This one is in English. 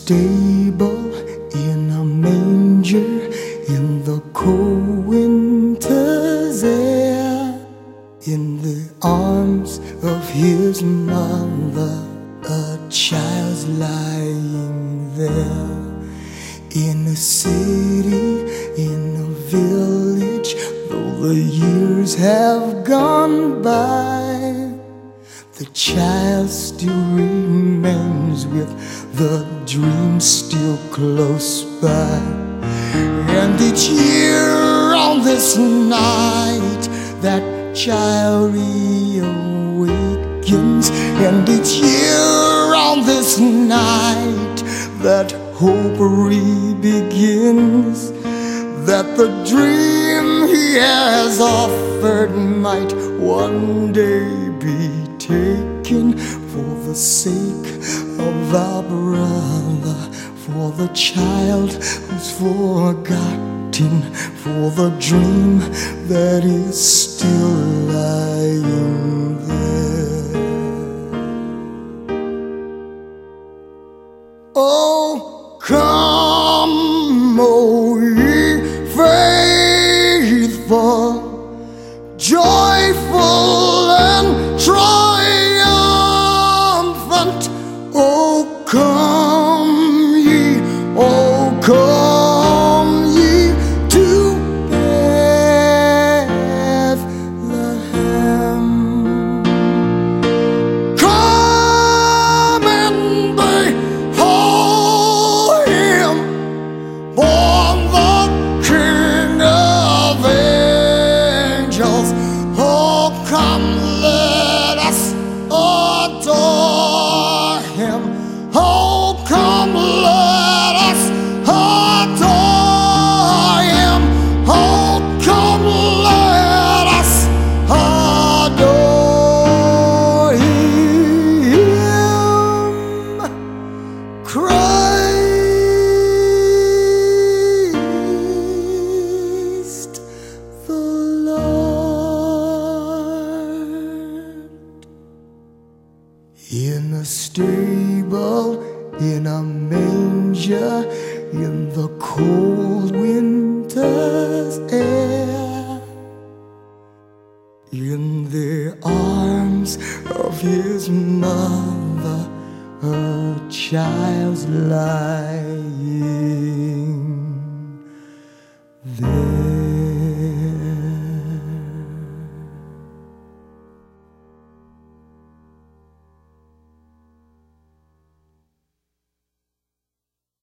stable, in a manger, in the cold winter's air, in the arms of his mother, a child's lying there. In a city, in a village, though the years have gone by, the child still remains with the dream still close by. And each year on this night, that child reawakens. And each year on this night, that hope re-begins, that the dream he has offered might one day be taken, for the sake of our brother, for the child who's forgotten, for the dream that is still lying there. Oh, come, O ye faithful, joyful and triumphant. Oh, come ye, oh, come ye to Bethlehem. Come and behold him, born the King of angels. Oh, come, let us adore him. Oh, come, let us adore him. Oh, come, let us adore him. Christ the Lord. In a stable, in a manger, in the cold winter's air, in the arms of his mother, a child's life.